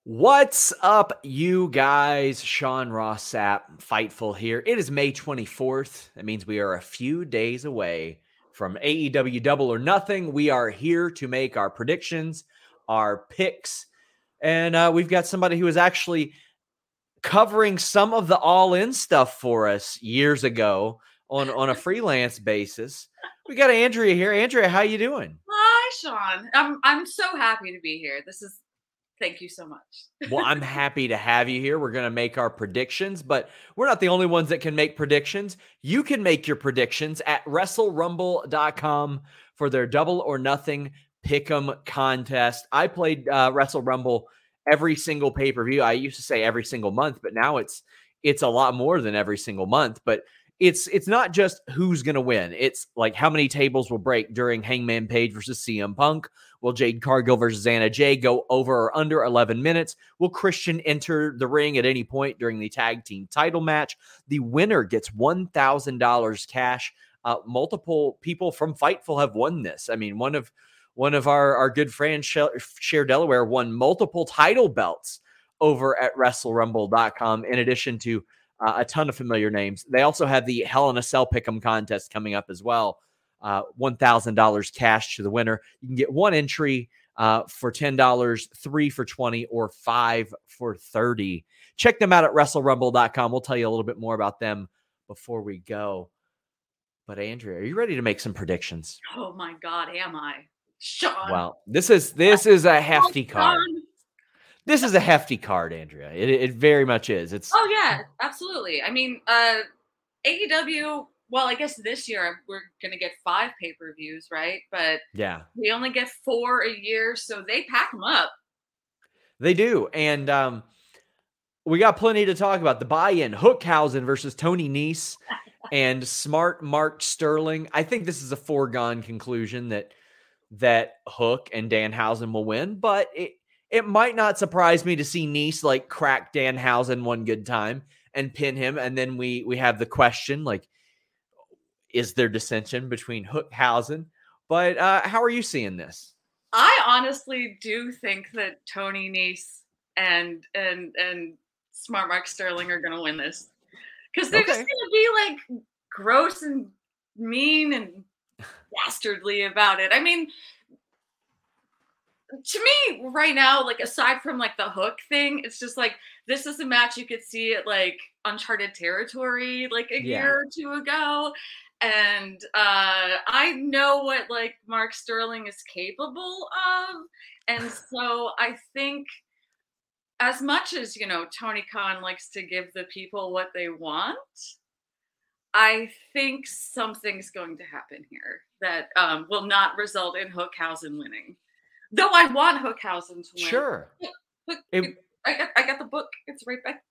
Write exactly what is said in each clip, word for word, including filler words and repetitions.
What's up, you guys? Sean Ross Sapp, Fightful here. It is May twenty-fourth. That means we are a few days away from A E W Double or Nothing. We are here to make our predictions, our picks, and uh, we've got somebody who is actually covering some of the all-in stuff for us years ago on, on a freelance basis. We got Andrea here. Andrea, how you doing? Hi, Sean. I'm I'm so happy to be here. This is Thank you so much. Well, I'm happy to have you here. We're going to make our predictions, but we're not the only ones that can make predictions. You can make your predictions at wrestle rumble dot com for their Double or Nothing Pick'em contest. I played uh, Wrestle Rumble every single pay-per-view. I used to say every single month, but now it's it's a lot more than every single month. But it's it's not just who's going to win. It's like how many tables will break during Hangman Page versus C M Punk. Will Jade Cargill versus Anna Jay go over or under eleven minutes? Will Christian enter the ring at any point during the tag team title match? The winner gets one thousand dollars cash. Uh, multiple people from Fightful have won this. I mean, one of one of our, our good friends, Cher Delaware, won multiple title belts over at wrestle rumble dot com, in addition to uh, a ton of familiar names. They also have the Hell in a Cell Pick'em contest coming up as well. Uh, one thousand dollars cash to the winner. You can get one entry uh, for ten dollars, three for twenty dollars, or five for thirty dollars. Check them out at wrestle rumble dot com. We'll tell you a little bit more about them before we go. But Andrea, are you ready to make some predictions? Oh my God, am I? Sean. Well, this is this is a hefty card. This is a hefty card, Andrea. It, it very much is. It's Oh yeah, absolutely. I mean, uh, A E W, well, I guess this year we're going to get five pay-per-views, right? But yeah, we only get four a year, so they pack them up. They do. And um, we got plenty to talk about. The buy-in, Hookhausen versus Tony Nese and Smart Mark Sterling. I think this is a foregone conclusion that that Hook and Danhausen will win, but it, it might not surprise me to see Nese like crack Danhausen one good time and pin him. And then we we have the question, like, is there dissension between Hookhausen? But uh, how are you seeing this? I honestly do think that Tony Nese and and and Smart Mark Sterling are going to win this, because they're okay. just going to be like gross and mean and dastardly about it. I mean, to me right now, like aside from like the Hook thing, it's just like this is a match you could see at like Uncharted Territory like a yeah. year or two ago. And uh, I know what like Mark Sterling is capable of. And so I think as much as, you know, Tony Khan likes to give the people what they want, I think something's going to happen here that um, will not result in Hookhausen winning. Though I want Hookhausen to win. Sure. Look, it, I got I got the book. It's right back.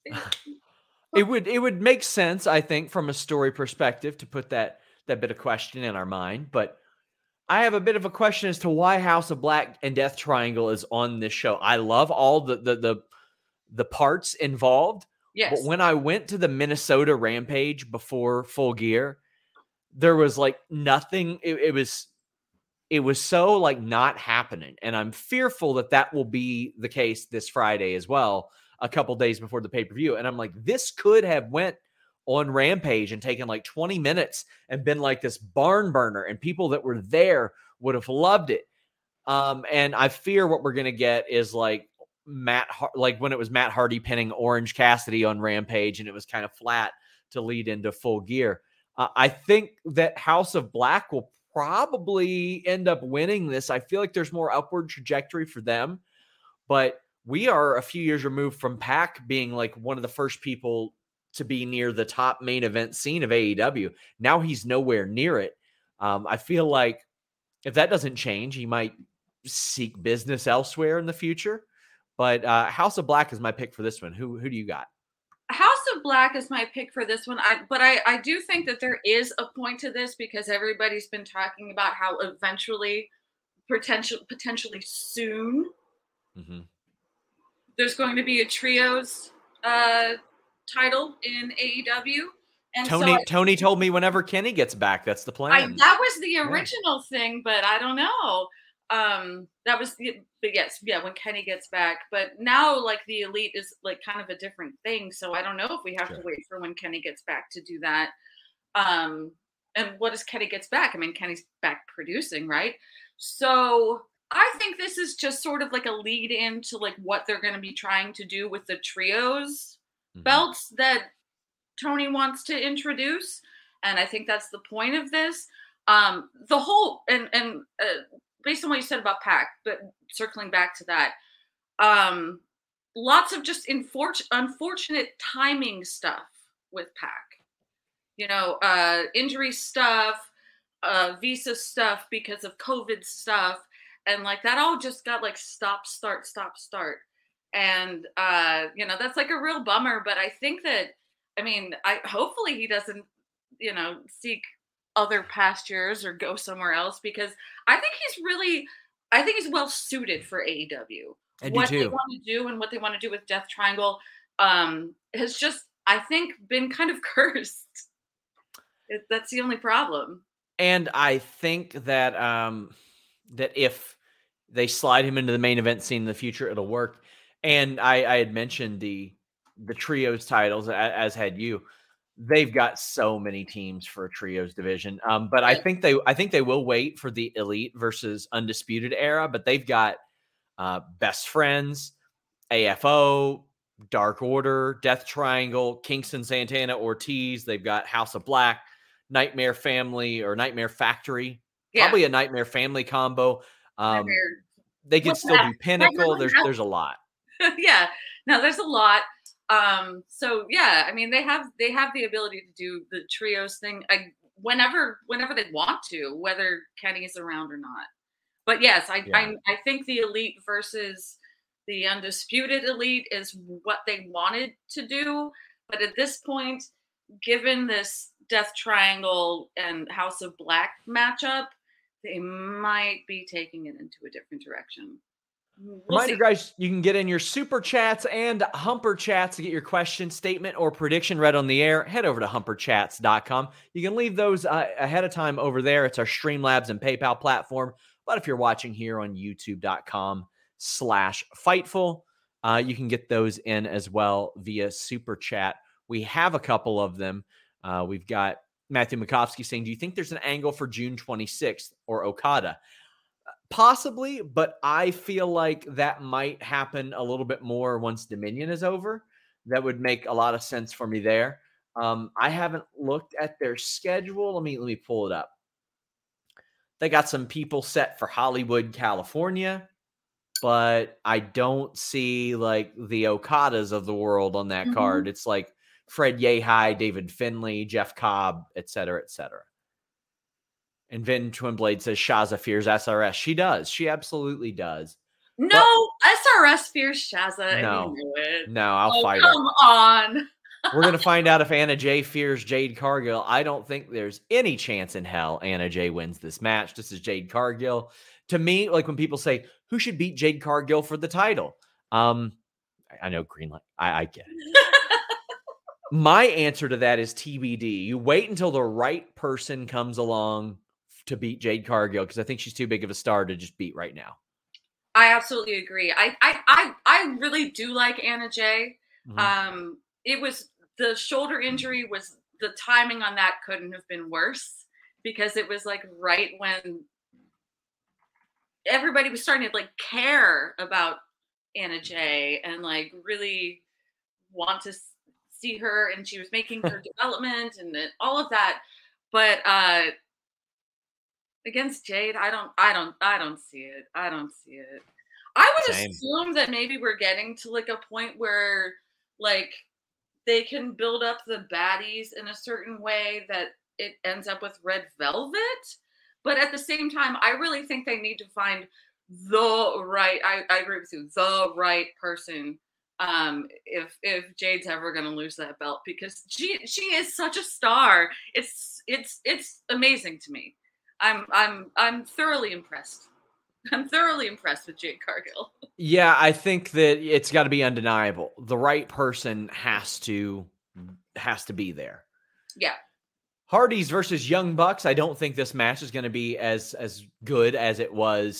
It would it would make sense, I think, from a story perspective to put that that bit of question in our mind. But I have a bit of a question as to why House of Black and Death Triangle is on this show. I love all the the the, the parts involved. Yes. But when I went to the Minnesota Rampage before Full Gear, there was like nothing. It, it was it was so like not happening. And I'm fearful that that will be the case this Friday as well, a couple days before the pay-per-view. And I'm like, this could have went on Rampage and taken like twenty minutes and been like this barn burner, and people that were there would have loved it. Um, and I fear what we're going to get is like Matt, like when it was Matt Hardy pinning Orange Cassidy on Rampage and it was kind of flat to lead into Full Gear. Uh, I think that House of Black will probably end up winning this. I feel like there's more upward trajectory for them, but we are a few years removed from Pac being like one of the first people to be near the top main event scene of A E W. Now he's nowhere near it. Um, I feel like if that doesn't change, he might seek business elsewhere in the future. But uh, House of Black is my pick for this one. Who who do you got? House of Black is my pick for this one. I, but I, I do think that there is a point to this, because everybody's been talking about how eventually, potential, potentially soon, mm-hmm. there's going to be a trios uh, title in A E W. And Tony so I, Tony told me whenever Kenny gets back, that's the plan. I, that was the original yeah. thing, but I don't know. um, that was, but yes, yeah, when Kenny gets back. But now, like, the Elite is like kind of a different thing. So I don't know if we have Sure. to wait for when Kenny gets back to do that. Um, and what does Kenny gets back? I mean, Kenny's back producing, right? So I think this is just sort of like a lead into like what they're going to be trying to do with the trios Mhm. belts that Tony wants to introduce. And I think that's the point of this. Um, the whole, and, and uh, based on what you said about Pac, but circling back to that, um, lots of just infor- unfortunate timing stuff with Pac. You know, uh, injury stuff, uh, visa stuff because of COVID stuff. And like that all just got like stop, start, stop, start. And, uh, you know, that's like a real bummer. But I think that, I mean, I hopefully he doesn't, you know, seek other pastures or go somewhere else, because I think he's really, I think he's well suited for A E W. I do What they too. want to do and what they want to do with Death Triangle um, has just, I think, been kind of cursed. It, that's the only problem. And I think that um, that if they slide him into the main event scene in the future, it'll work. And I, I had mentioned the the trios titles, as, as had you. They've got so many teams for a trios division, um, but I think they I think they will wait for the Elite versus Undisputed era. But they've got uh, Best Friends, A F O, Dark Order, Death Triangle, Kingston, Santana, Ortiz. They've got House of Black, Nightmare Family or Nightmare Factory, Yeah. probably a Nightmare Family combo. Um, Nightmare. they could What's still that? do Pinnacle. Nightmare There's House. there's a lot. Yeah, no, there's a lot. Um, so yeah, I mean, they have they have the ability to do the trios thing I, whenever whenever they want to, whether Kenny's around or not. But yes, I Yeah. I, I think the Elite versus the Undisputed Elite is what they wanted to do. But at this point, given this Death Triangle and House of Black matchup, they might be taking it into a different direction. We'll Reminder, see. guys, you can get in your super chats and humper chats to get your question, statement, or prediction read on the air. Head over to humper chats dot com. You can leave those uh, ahead of time over there. It's our Streamlabs and PayPal platform. But if you're watching here on youtube dot com slash Fightful, uh, you can get those in as well via super chat. We have a couple of them. Uh, we've got Matthew Makovsky saying, do you think there's an angle for June twenty-sixth or Okada? Possibly, but I feel like that might happen a little bit more once Dominion is over. That would make a lot of sense for me there. Um, I haven't looked at their schedule. Let me let me pull it up. They got some people set for Hollywood, California, but I don't see like the Okadas of the world on that mm-hmm. card. It's like Fred Yehai, David Finlay, Jeff Cobb, et cetera, et cetera. And Vin Twinblade says Shaza fears S R S. She does. She absolutely does. No, but S R S fears Shaza. No, you know it. no, I'll oh, fight come her. Come on. We're going to find out if Anna Jay fears Jade Cargill. I don't think there's any chance in hell Anna Jay wins this match. This is Jade Cargill. To me, like when people say, who should beat Jade Cargill for the title? Um, I know Greenlight. I, I get it. My answer to that is T B D. You wait until the right person comes along to beat Jade Cargill, because I think she's too big of a star to just beat right now. I absolutely agree. I I I, I really do like Anna Jay. Mm-hmm. Um, it was the shoulder injury was the timing on that couldn't have been worse, because it was like right when everybody was starting to like care about Anna Jay and like really want to see her, and she was making her development and all of that. But uh, against Jade, I don't, I don't, I don't see it. I don't see it. I would Same. assume that maybe we're getting to like a point where like they can build up the baddies in a certain way that it ends up with Red Velvet. But at the same time, I really think they need to find the right, I, I agree with you, the right person. Um, if if Jade's ever gonna lose that belt, because she she is such a star. It's it's it's amazing to me. I'm I'm I'm thoroughly impressed. I'm thoroughly impressed with Jade Cargill. Yeah, I think that it's got to be undeniable. The right person has to has to be there. Yeah. Hardys versus Young Bucks. I don't think this match is going to be as as good as it was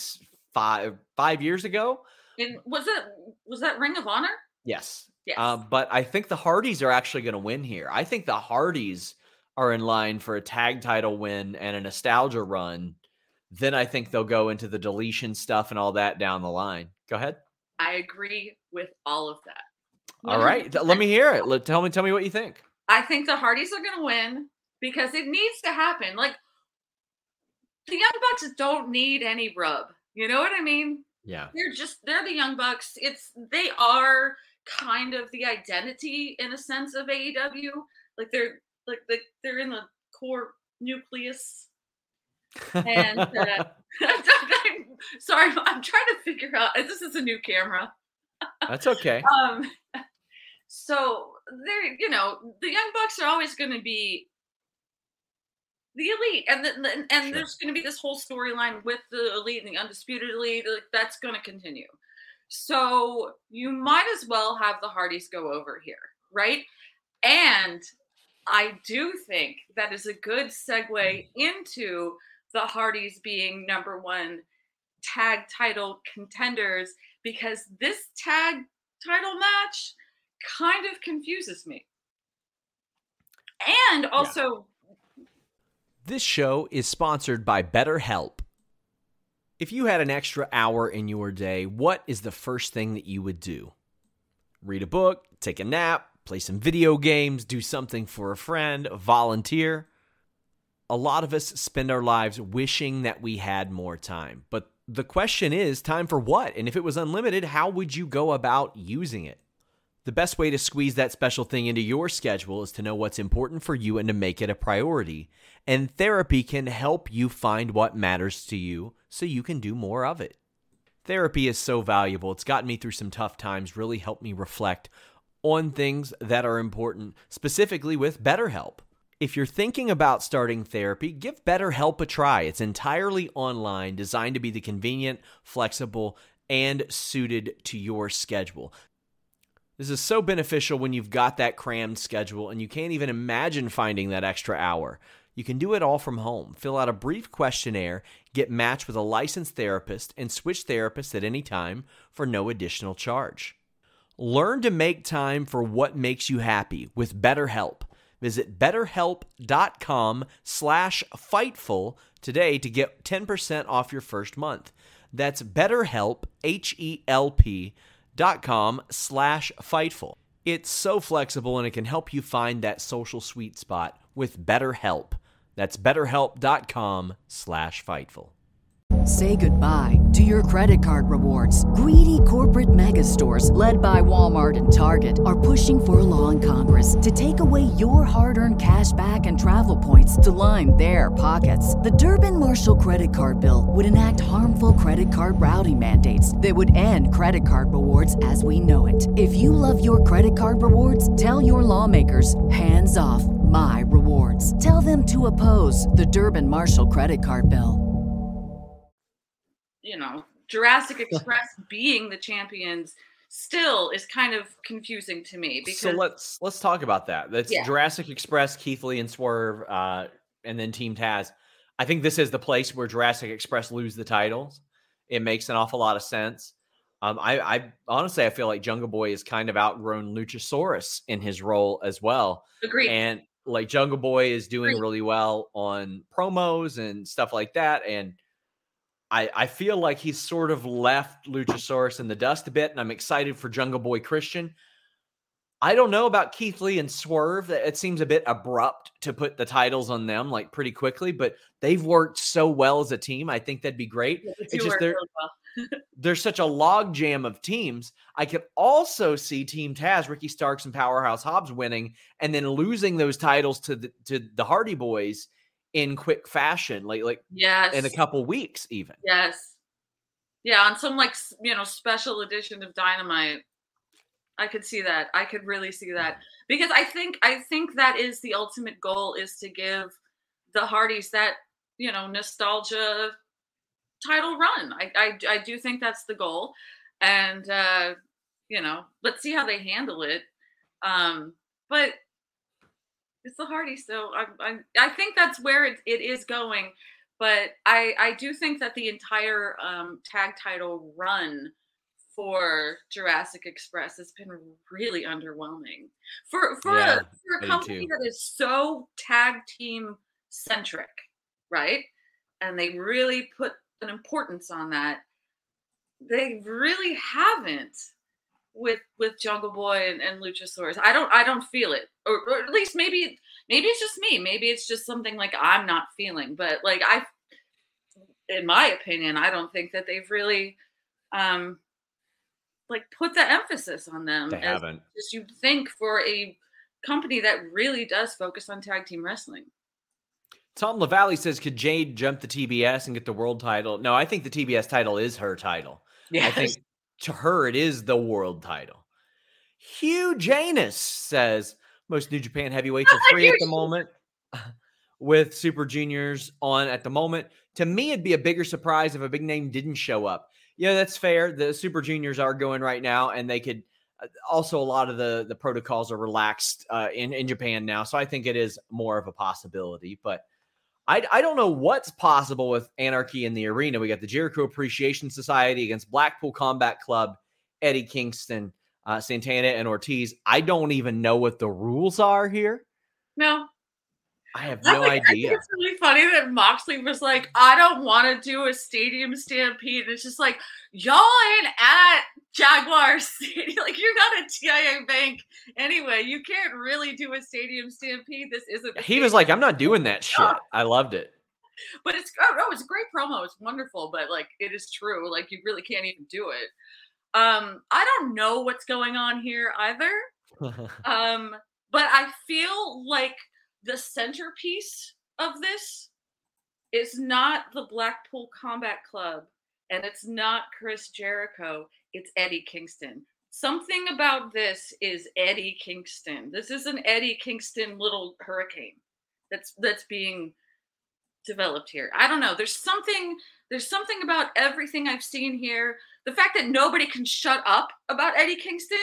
five five years ago. And was it was that Ring of Honor? Yes. Yes. Um, but I think the Hardys are actually going to win here. I think the Hardys are in line for a tag title win and a nostalgia run. Then I think they'll go into the deletion stuff and all that down the line. Go ahead. I agree with all of that. one hundred percent. All right. Let me hear it. Let, tell me, tell me what you think. I think the Hardys are going to win because it needs to happen. Like, the Young Bucks don't need any rub. You know what I mean? Yeah. They're just, they're the Young Bucks. It's, they are kind of the identity in a sense of A E W. Like, they're, like, they, they're in the core nucleus. And, uh, I'm, sorry, I'm trying to figure out, this is a new camera. That's okay. um, so they're, you know, the Young Bucks are always going to be the Elite, and the, and, and sure. There's going to be this whole storyline with the Elite and the Undisputed Elite. Like, that's going to continue. So you might as well have the Hardys go over here, right? And I do think that is a good segue into the Hardys being number one tag title contenders, because this tag title match kind of confuses me. And also... Yeah. This show is sponsored by BetterHelp. If you had an extra hour in your day, what is the first thing that you would do? Read a book, take a nap, play some video games, do something for a friend, volunteer. A lot of us spend our lives wishing that we had more time. But the question is, time for what? And if it was unlimited, how would you go about using it? The best way to squeeze that special thing into your schedule is to know what's important for you and to make it a priority. And therapy can help you find what matters to you so you can do more of it. Therapy is so valuable. It's gotten me through some tough times, really helped me reflect on things that are important, specifically with BetterHelp. If you're thinking about starting therapy, give BetterHelp a try. It's entirely online, designed to be the convenient, flexible, and suited to your schedule. This is so beneficial when you've got that crammed schedule and you can't even imagine finding that extra hour. You can do it all from home. Fill out a brief questionnaire, get matched with a licensed therapist, and switch therapists at any time for no additional charge. Learn to make time for what makes you happy with BetterHelp. Visit betterhelp.com slash Fightful today to get ten percent off your first month. That's BetterHelp, H E L P, dot com slash Fightful. It's so flexible and it can help you find that social sweet spot with BetterHelp. That's betterhelp.com slash Fightful. Say goodbye to your credit card rewards. Greedy corporate mega stores, led by Walmart and Target, are pushing for a law in Congress to take away your hard-earned cash back and travel points to line their pockets. The Durbin-Marshall credit card bill would enact harmful credit card routing mandates that would end credit card rewards as we know it. If you love your credit card rewards, tell your lawmakers, hands off my rewards. Tell them to oppose the Durbin-Marshall credit card bill. You know, Jurassic Express being the champions still is kind of confusing to me. Because so let's let's talk about that. That's yeah. Jurassic Express, Keith Lee and Swerve, uh, and then Team Taz. I think this is the place where Jurassic Express lose the titles. It makes an awful lot of sense. Um, I, I honestly I feel like Jungle Boy has kind of outgrown Luchasaurus in his role as well. Agreed. And like Jungle Boy is doing Agreed. really well on promos and stuff like that, and I, I feel like he's sort of left Luchasaurus in the dust a bit, and I'm excited for Jungle Boy Christian. I don't know about Keith Lee and Swerve. It seems a bit abrupt to put the titles on them like pretty quickly, but they've worked so well as a team. I think that'd be great. Yeah, it's just there, well. There's such a log jam of teams. I could also see Team Taz, Ricky Starks and Powerhouse Hobbs winning, and then losing those titles to the to the Hardy Boys in quick fashion, like like yes. in a couple weeks even. Yes. Yeah, on some like, you know, special edition of Dynamite. I could see that. I could really see that. Because I think I think that is the ultimate goal, is to give the Hardys that, you know, nostalgia title run. I I, I do think that's the goal. And uh, you know, let's see how they handle it. Um, but it's the Hardys, so I, I I think that's where it, it is going. But I I do think that the entire um, tag title run for Jurassic Express has been really underwhelming for for Yeah, a for I a do company too. that is so tag team centric, right? And they really put an importance on that. They really haven't with with Jungle Boy and, and Luchasaurus. I don't I don't feel it, or, or at least maybe maybe it's just me. Maybe it's just something like I'm not feeling. But like I, in my opinion, I don't think that they've really um like put the emphasis on them They as, haven't. as you think for a company that really does focus on tag team wrestling. Tom LaValle says, could Jade jump the T B S and get the world title? No, I think the T B S title is her title. Yes. I think to her, it is the world title. Hugh Janus says, most New Japan heavyweights are free at the moment with Super Juniors on at the moment. To me, it'd be a bigger surprise if a big name didn't show up. Yeah, that's fair. The Super Juniors are going right now, and they could also, a lot of the, the protocols are relaxed uh, in, in Japan now. So I think it is more of a possibility, but I, I don't know what's possible with Anarchy in the Arena. We got the Jericho Appreciation Society against Blackpool Combat Club, Eddie Kingston, uh, Santana, and Ortiz. I don't even know what the rules are here. No. I have I no think, idea. I think it's really funny that Moxley was like, I don't want to do a stadium stampede. And it's just like, y'all ain't at Jaguar Stadium. Like, you're not a T I A Bank anyway. You can't really do a stadium stampede. This isn't. He was like, I'm not doing that shit. I loved it. But it's, oh, no, it's a great promo. It's wonderful. But, like, it is true. Like, you really can't even do it. Um, I don't know what's going on here either. um, but I feel like the centerpiece of this is not the Blackpool Combat Club, and it's not Chris Jericho. It's Eddie Kingston. Something about this is Eddie Kingston. This is an Eddie Kingston little hurricane that's that's being developed here. I don't know. There's something. There's something about everything I've seen here. The fact that nobody can shut up about Eddie Kingston,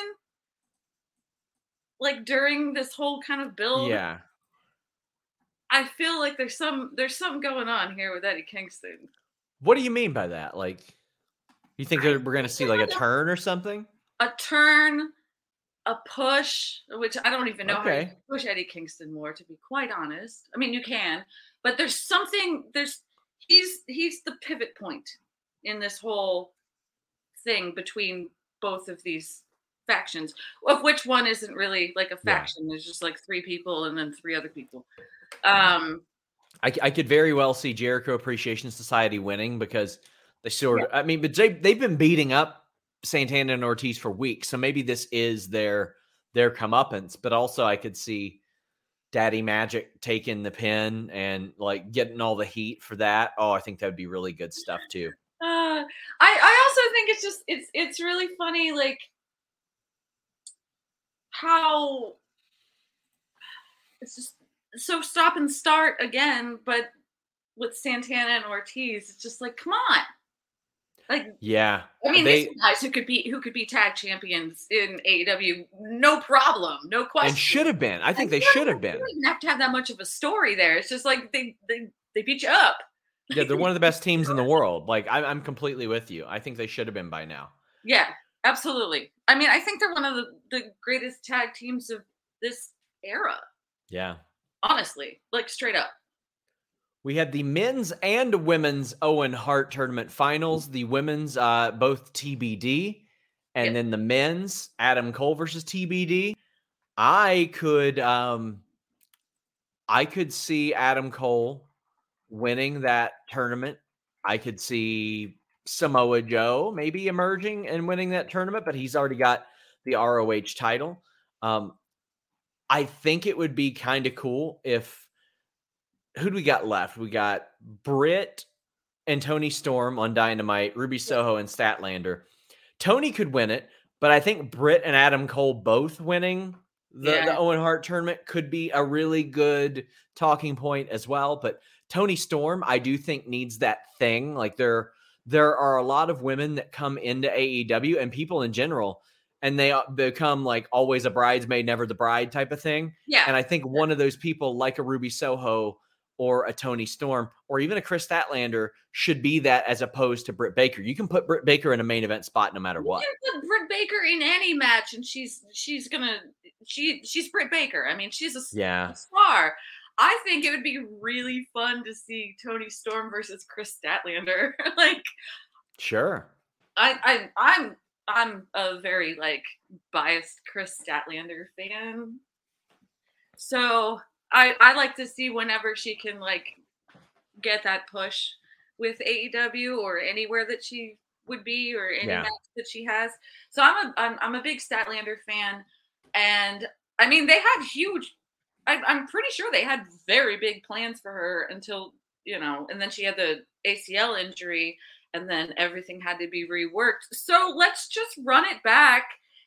like during this whole kind of build. Yeah. I feel like there's some there's something going on here with Eddie Kingston. What do you mean by that? Like, you think we're going to see like a turn or something? A turn, a push, which I don't even know Okay. how to push Eddie Kingston more, to be quite honest. I mean, you can, but there's something. There's he's he's the pivot point in this whole thing between both of these factions, of which one isn't really like a faction. Yeah. There's just like three people and then three other people. Um, I, I could very well see Jericho Appreciation Society winning because they sort of, yeah. I mean, but they, they've been beating up Santana and Ortiz for weeks. So maybe this is their, their comeuppance, but also I could see Daddy Magic taking the pin and like getting all the heat for that. Oh, I think that would be really good stuff too. Uh, I, I also think it's just, it's, it's really funny. Like how it's just, so stop and start again, but with Santana and Ortiz, it's just like, come on. Like, yeah, I mean, they, these guys who could be who could be tag champions in A E W, no problem, no question. And should have been. I think and they should have been. You don't even have to have that much of a story there. It's just like they they, they beat you up. Yeah, they're one of the best teams in the world. Like, I'm, I'm completely with you. I think they should have been by now. Yeah, absolutely. I mean, I think they're one of the, the greatest tag teams of this era. Yeah. Honestly, like straight up. We had the men's and women's Owen Hart tournament finals. The women's uh, both T B D, and yep. then the men's Adam Cole versus T B D. I could, um, I could see Adam Cole winning that tournament. I could see Samoa Joe maybe emerging and winning that tournament, but he's already got the R O H title. Um, I think it would be kind of cool if, who do we got left? We got Britt and Tony Storm on Dynamite, Ruby Soho and Statlander. Tony could win it, but I think Britt and Adam Cole both winning the, yeah. the Owen Hart tournament could be a really good talking point as well. But Tony Storm, I do think needs that thing. Like there, there are a lot of women that come into A E W and people in general, and they become like always a bridesmaid, never the bride type of thing. Yeah. And I think one of those people, like a Ruby Soho, or a Toni Storm or even a Chris Statlander should be that, as opposed to Britt Baker. You can put Britt Baker in a main event spot no matter what. You can put Britt Baker in any match, and she's she's gonna she she's Britt Baker. I mean, she's a, yeah. a star. I think it would be really fun to see Toni Storm versus Chris Statlander. like, sure. I I I'm I'm a very like biased Chris Statlander fan, so I I like to see whenever she can like get that push with A E W or anywhere that she would be, or any yeah. match that she has. So I'm a I'm, I'm a big Statlander fan, and I mean they had huge. I, I'm pretty sure they had very big plans for her until, you know, and then she had the A C L injury, and then everything had to be reworked. So let's just run it back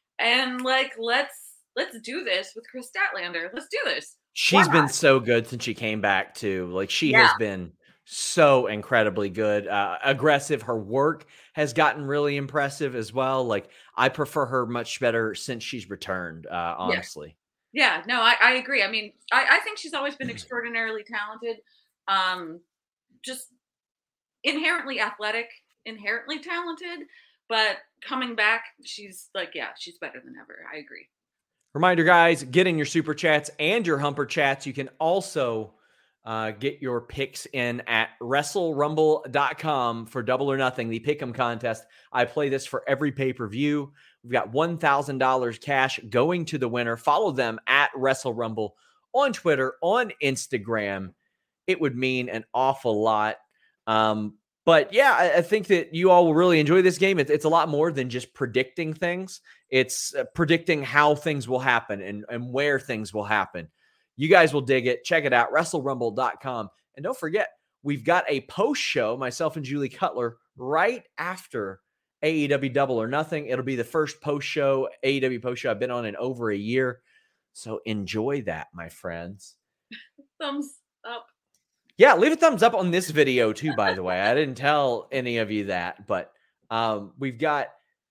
and like let's let's do this with Chris Statlander. Let's do this. She's been so good since she came back too. Like she Yeah. has been so incredibly good, uh, aggressive. Her work has gotten really impressive as well. Like I prefer her much better since she's returned, uh, honestly. Yeah, yeah no, I, I agree. I mean, I, I think she's always been extraordinarily talented. Um, just inherently athletic, inherently talented, but coming back, she's like, yeah, she's better than ever. I agree. Reminder, guys, get in your super chats and your humper chats. You can also uh, get your picks in at wrestle rumble dot com for Double or Nothing, the Pick'em contest. I play this for every pay-per-view. We've got one thousand dollars cash going to the winner. Follow them at WrestleRumble on Twitter, on Instagram. It would mean an awful lot. Um, but yeah, I, I think that you all will really enjoy this game. It's, it's a lot more than just predicting things. It's uh, predicting how things will happen and, and where things will happen. You guys will dig it. Check it out, wrestle rumble dot com. And don't forget, we've got a post show, myself and Julie Cutler, right after A E W Double or Nothing. It'll be the first post show, A E W post show I've been on in over a year. So enjoy that, my friends. Thumbs up. Yeah, leave a thumbs up on this video too, by the way. I didn't tell any of you that, but um, we've got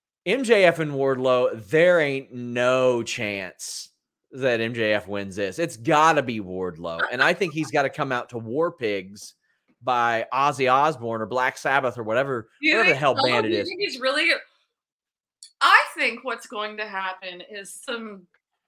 M J F and Wardlow. There ain't no chance that M J F wins this. It's got to be Wardlow. And I think he's got to come out to War Pigs by Ozzy Osbourne or Black Sabbath or whatever, You whatever the think hell so? band it You is. think he's really good? I think what's going to happen is some.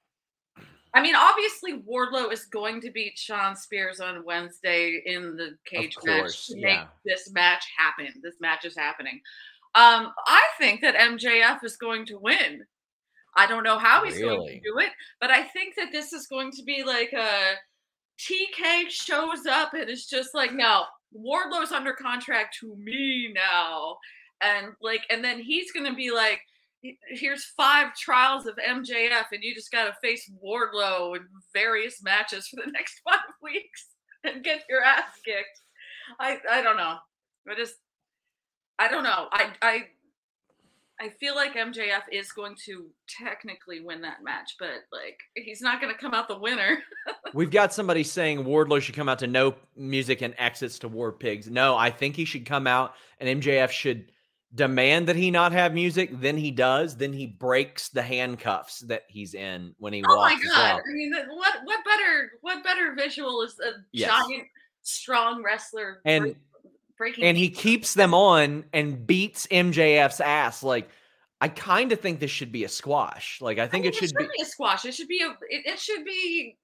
I mean, obviously, Wardlow is going to beat Shawn Spears on Wednesday in the cage Of match course, to yeah. make this match happen. This match is happening. Um, I think that M J F is going to win. I don't know how he's going to Really? do it, but I think that this is going to be like a T K shows up and it's just like, no, Wardlow's under contract to me now. And like, and then he's going to be like, here's five trials of M J F and you just got to face Wardlow in various matches for the next five weeks and get your ass kicked. I, I don't know. I just, I don't know. I, I, I feel like M J F is going to technically win that match, but like he's not going to come out the winner. We've got somebody saying Wardlow should come out to no music and exits to War Pigs. No, I think he should come out and M J F should demand that he not have music. Then he does. Then he breaks the handcuffs that he's in when he Oh walks. my as god! well. I mean, what what better what better visual is a Yes. giant, strong wrestler And- break- breaking? And he keeps them on and beats M J F's ass. Like, I kind of think this should be a squash. Like, I think I mean, it should be. a squash. It should be a. It, it should be.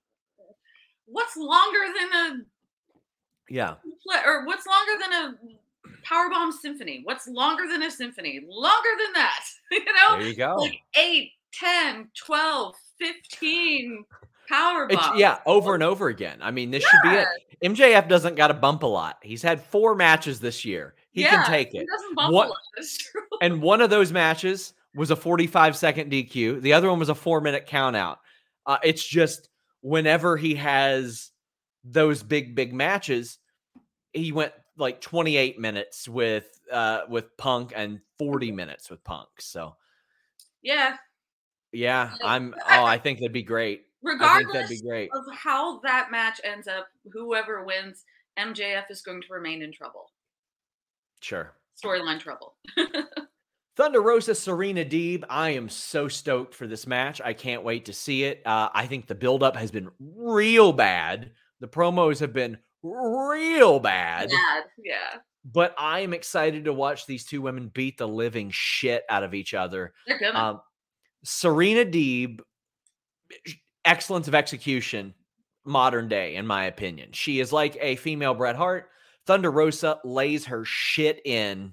What's longer than a Yeah. pla- or what's longer than a Powerbomb symphony? What's longer than a symphony? Longer than that, you know? There you go. Like eight, ten, twelve, fifteen power It's, bombs. yeah, over and over again. I mean, this should be it. M J F doesn't got to bump a lot. He's had four matches this year. He Yeah, can take He it. doesn't bump What- a lot. That's true. And one of those matches was a forty-five second D Q. The other one was a four minute count out. Uh, it's just whenever he has those big, big matches, he went like twenty-eight minutes with uh, with Punk and forty minutes with Punk. So Yeah. yeah, Yeah. I'm. Oh, I think that'd be great. I think that'd Regardless be great. of how that match ends up, whoever wins, M J F is going to remain in trouble. Sure. Storyline trouble. Thunder Rosa, Serena Deeb. I am so stoked for this match. I can't wait to see it. Uh, I think the buildup has been real bad. The promos have been real bad. Bad, yeah. But I am excited to watch these two women beat the living shit out of each other. They're gonna. Um, Serena Deeb, excellence of execution, modern day, in my opinion. She is like a female Bret Hart. Thunder Rosa lays her shit in,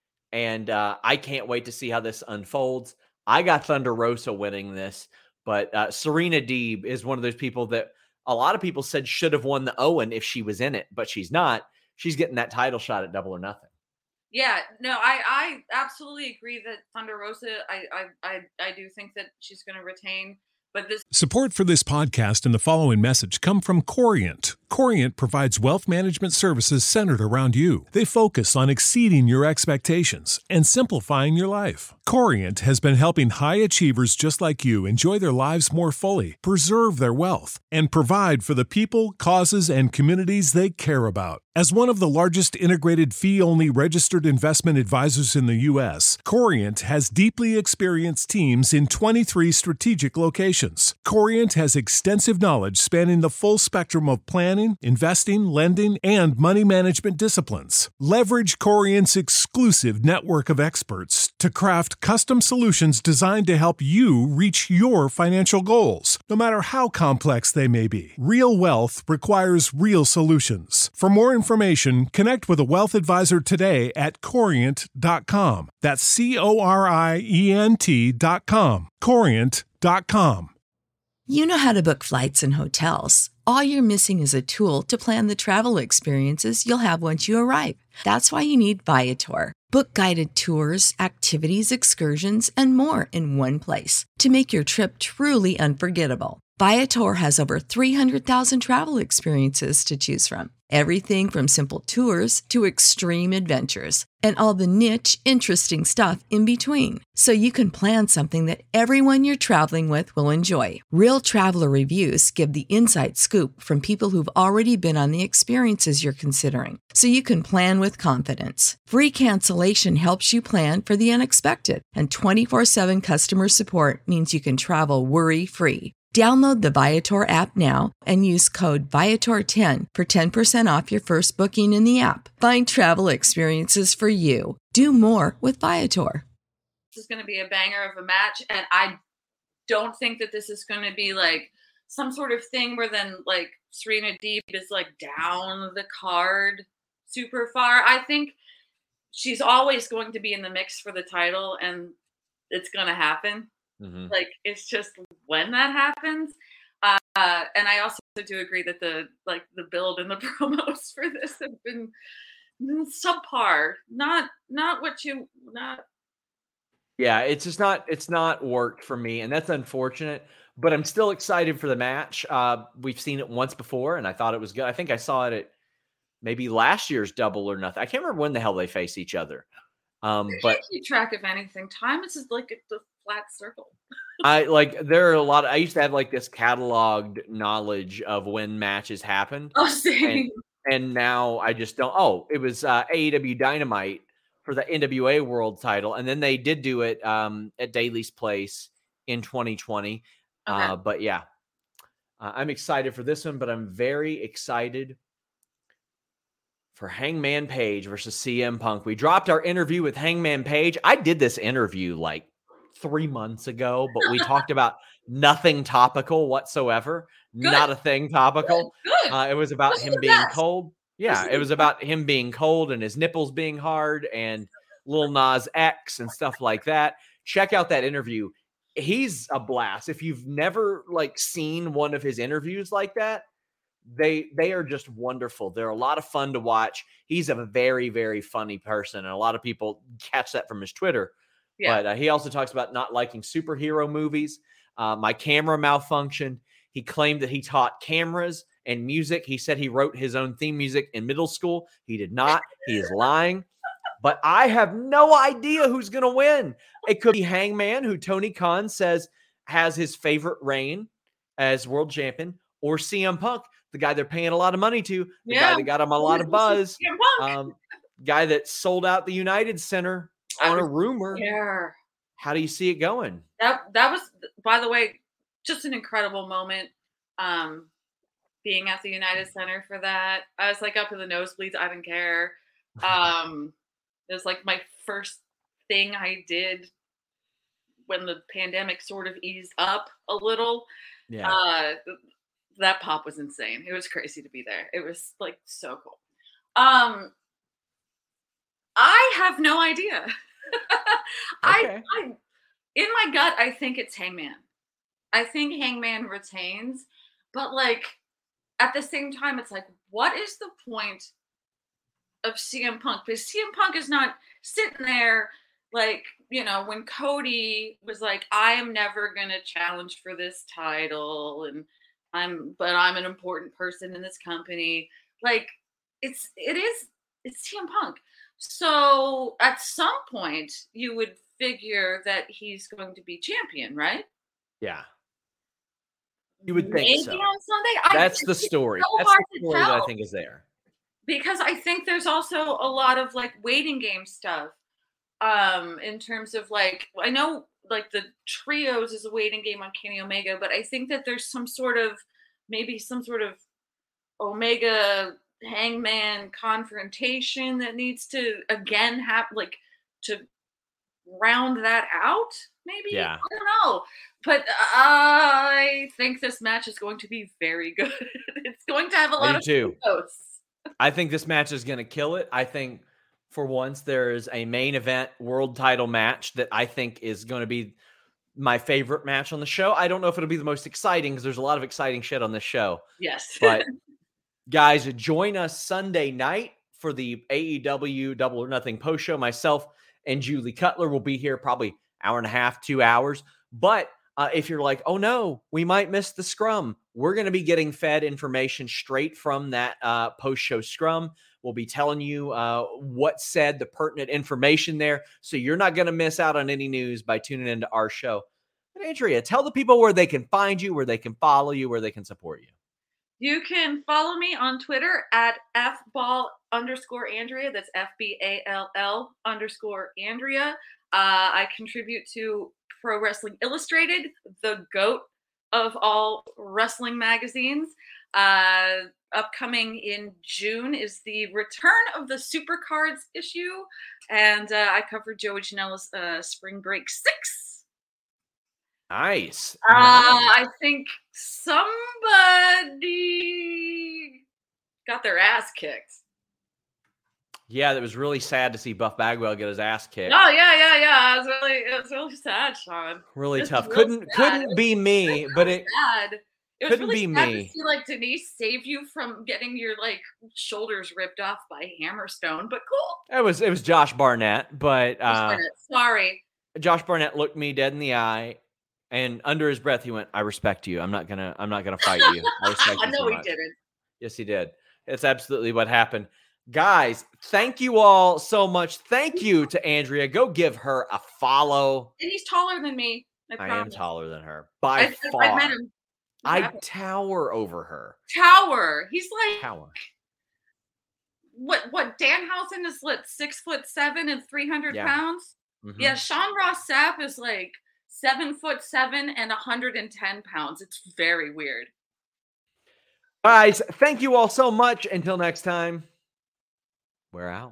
and uh, I can't wait to see how this unfolds. I got Thunder Rosa winning this, but uh, Serena Deeb is one of those people that a lot of people said should have won the Owen if she was in it, but she's not. She's getting that title shot at Double or Nothing. Yeah, no, I, I absolutely agree that Thunder Rosa, I, I, I, I do think that she's going to retain. But this Support for this podcast and the following message come from Corient. Corient provides wealth management services centered around you. They focus on exceeding your expectations and simplifying your life. Corient has been helping high achievers just like you enjoy their lives more fully, preserve their wealth, and provide for the people, causes, and communities they care about. As one of the largest integrated fee-only registered investment advisors in the U S, Corient has deeply experienced teams in twenty-three strategic locations. Corient has extensive knowledge spanning the full spectrum of planning, investing, lending, and money management disciplines. Leverage Corient's exclusive network of experts to craft custom solutions designed to help you reach your financial goals, no matter how complex they may be. Real wealth requires real solutions. For more information, connect with a wealth advisor today at corient dot com. That's C O R I E N T dot com. corient dot com. You know how to book flights and hotels. All you're missing is a tool to plan the travel experiences you'll have once you arrive. That's why you need Viator. Book guided tours, activities, excursions, and more in one place to make your trip truly unforgettable. Viator has over three hundred thousand travel experiences to choose from. Everything from simple tours to extreme adventures and all the niche, interesting stuff in between. So you can plan something that everyone you're traveling with will enjoy. Real traveler reviews give the inside scoop from people who've already been on the experiences you're considering. So you can plan with confidence. Free cancellation helps you plan for the unexpected. And twenty-four seven customer support means you can travel worry-free. Download the Viator app now and use code Viator ten for ten percent off your first booking in the app. Find travel experiences for you. Do more with Viator. is going to be a banger of a match, and I don't think that this is going to be like some sort of thing where then like Serena Deeb is like down the card super far. I think she's always going to be in the mix for the title, and it's going to happen. Mm-hmm. Like, it's just when that happens. Uh, and I also do agree that the like the build and the promos for this have been subpar. Not not what you not. Yeah, it's just not it's not worked for me, and that's unfortunate. But I'm still excited for the match. Uh, we've seen it once before, and I thought it was good. I think I saw it at maybe last year's Double or Nothing. I can't remember when the hell they face each other. Um, I but can't keep track of anything. Time is just like a flat circle. I like there are a lot of, I used to have like this cataloged knowledge of when matches happened. Oh, same. And, and now I just don't. Oh, it was uh, A E W Dynamite for the N W A World Title, and then they did do it um, at Daly's Place in twenty twenty. Okay. Uh, but yeah, uh, I'm excited for this one, but I'm very excited for Hangman Page versus C M Punk. We dropped our interview with Hangman Page. I did this interview like three months ago, but we talked about nothing topical whatsoever. Good. Not a thing topical. Good. Good. Uh, it was about this him being best. cold. Yeah, it was about him being cold and his nipples being hard and Lil Nas X and stuff like that. Check out that interview. He's a blast. If you've never like seen one of his interviews like that, they they are just wonderful. They're a lot of fun to watch. He's a very, very funny person, and a lot of people catch that from his Twitter. Yeah. But uh, he also talks about not liking superhero movies. Uh, my camera malfunctioned. He claimed that he taught cameras and music. He said he wrote his own theme music in middle school. He did not. He is lying. But I have no idea who's going to win. It could be Hangman, who Tony Khan says has his favorite reign as world champion, or C M Punk, the guy they're paying a lot of money to, the yeah. guy that got him a lot of buzz, um, guy that sold out the United Center on a rumor. Yeah. How do you see it going? That that was, by the way, just an incredible moment. Um, being at the United Center for that. I was like up in the nosebleeds. I didn't care. Um, it was like my first thing I did when the pandemic sort of eased up a little. Yeah. Uh, that pop was insane. It was crazy to be there. It was like so cool. Um, I have no idea. Okay. I, I, in my gut, I think it's Hangman. I think Hangman retains, but like at the same time, it's like, what is the point of C M Punk? Because C M Punk is not sitting there like, you know, when Cody was like, I am never going to challenge for this title, and I'm, but I'm an important person in this company. Like, it's, it is, it's C M Punk. So at some point, you would figure that he's going to be champion, right? Yeah. You would think Maybe so. on Sunday. That's I, the story. So That's hard the to story that I tell. think is there. Because I think there's also a lot of like waiting game stuff. Um, in terms of like, I know like the trios is a waiting game on Kenny Omega, but I think that there's some sort of, maybe some sort of Omega Hangman confrontation that needs to again have like to round that out. Maybe, Yeah. I don't know, but I think this match is going to be very good. It's going to have a I lot do of too. kudos. I think this match is going to kill it. I think for once there is a main event world title match that I think is going to be my favorite match on the show. I don't know if it'll be the most exciting because there's a lot of exciting shit on this show. Yes. But guys, join us Sunday night for the A E W Double or Nothing post show. Myself and Julie Cutler will be here probably hour and a half, two hours. But uh, if you're like, oh no, we might miss the scrum, we're going to be getting fed information straight from that uh, post-show scrum. We'll be telling you uh, what said, the pertinent information there. So you're not going to miss out on any news by tuning into our show. But Andrea, tell the people where they can find you, where they can follow you, where they can support you. You can follow me on Twitter at fball underscore Andrea. That's F B A L L underscore Andrea. Uh, I contribute to Pro Wrestling Illustrated, the GOAT of all wrestling magazines. Uh, upcoming in June is the return of the Supercards issue, and uh, I covered Joey Janela's uh, Spring Break six. Nice. Uh, nice. I think somebody got their ass kicked. Yeah, that was really sad to see Buff Bagwell get his ass kicked. Oh yeah, yeah, yeah. It was really, it was really sad, Sean. Really It's tough. real Couldn't sad. couldn't be me, It was but it sad. It was couldn't really be sad me. to see like Denise save you from getting your like shoulders ripped off by Hammerstone, but cool. it was it was Josh Barnett, but uh, Sorry. Josh Barnett looked me dead in the eye, and under his breath he went, "I respect you. I'm not gonna I'm not gonna fight you. I respect you no, so he much." didn't. Yes, he did. It's absolutely what happened. Guys, thank you all so much. Thank you to Andrea. Go give her a follow. And he's taller than me. I, I am promise. taller than her by I've, far. I've met him. I Yeah. tower over her. Tower. He's like Tower. what? What? Danhausen is what? Six foot seven and three hundred Yeah. pounds. Mhm. Yeah, Sean Ross Sapp is like seven foot seven and one hundred ten pounds. It's very weird. Guys, thank you all so much. Until next time, we're out.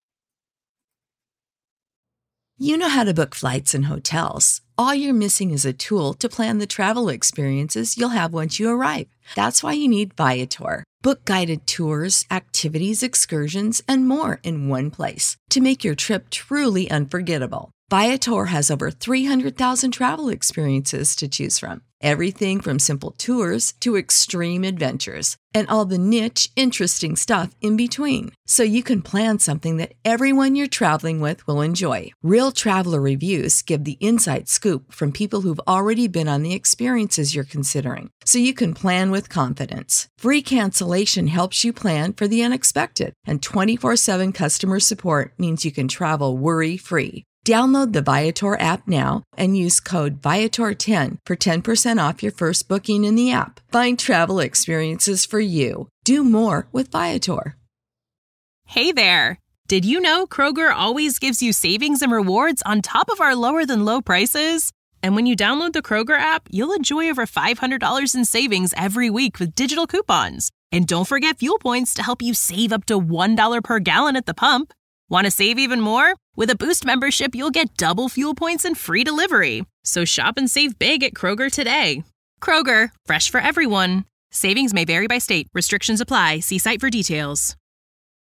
You know how to book flights and hotels. All you're missing is a tool to plan the travel experiences you'll have once you arrive. That's why you need Viator. Book guided tours, activities, excursions, and more in one place to make your trip truly unforgettable. Viator has over three hundred thousand travel experiences to choose from. Everything from simple tours to extreme adventures and all the niche, interesting stuff in between. So you can plan something that everyone you're traveling with will enjoy. Real traveler reviews give the inside scoop from people who've already been on the experiences you're considering. So you can plan with confidence. Free cancellation helps you plan for the unexpected. And twenty-four seven customer support means you can travel worry-free. Download the Viator app now and use code Viator ten for ten percent off your first booking in the app. Find travel experiences for you. Do more with Viator. Hey there! Did you know Kroger always gives you savings and rewards on top of our lower than low prices? And when you download the Kroger app, you'll enjoy over five hundred dollars in savings every week with digital coupons. And don't forget fuel points to help you save up to one dollar per gallon at the pump. Want to save even more? With a Boost membership, you'll get double fuel points and free delivery. So shop and save big at Kroger today. Kroger, fresh for everyone. Savings may vary by state. Restrictions apply. See site for details.